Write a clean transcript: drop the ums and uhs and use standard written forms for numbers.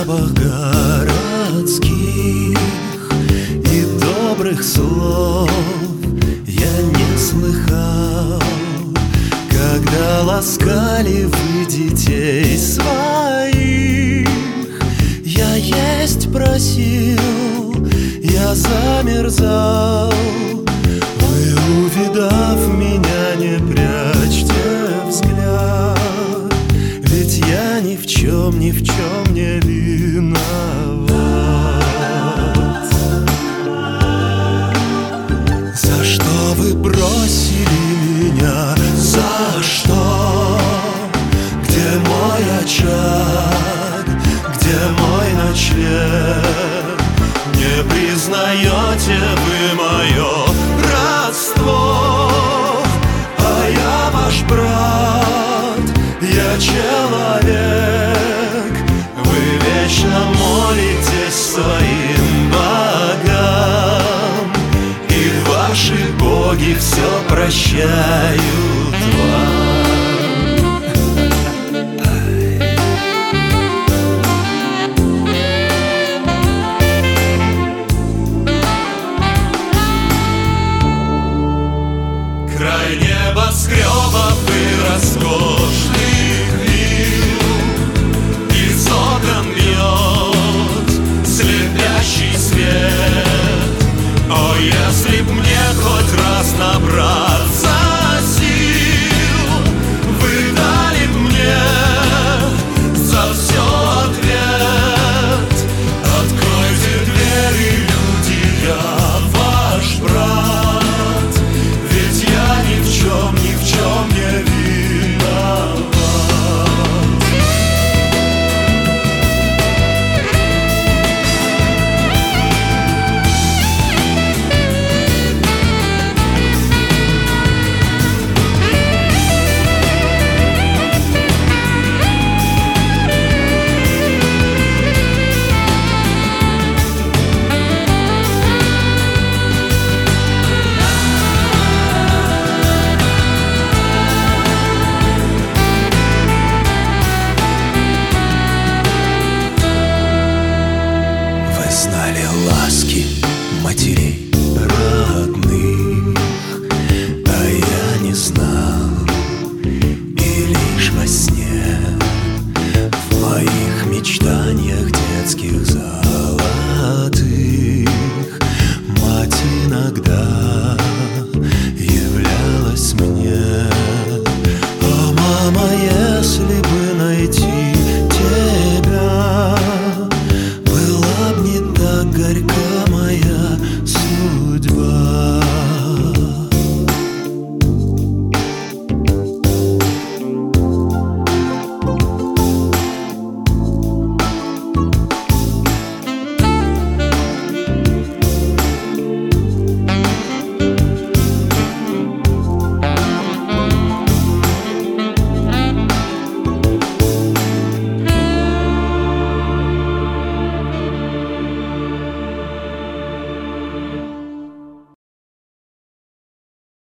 запах городских и добрых слов я не слыхал, когда ласкали вы детей своих. Я есть просил, я замерзал. Вы, увидав меня, не прячьте взгляд, ведь я ни в чем не виноват. За что вы бросили меня? За что? Где мой очаг? Где мой ночлег? Не признаете вы мое родство? А я ваш брат, я человек. Вы вечно молитесь своим богам, и ваши боги все прощают.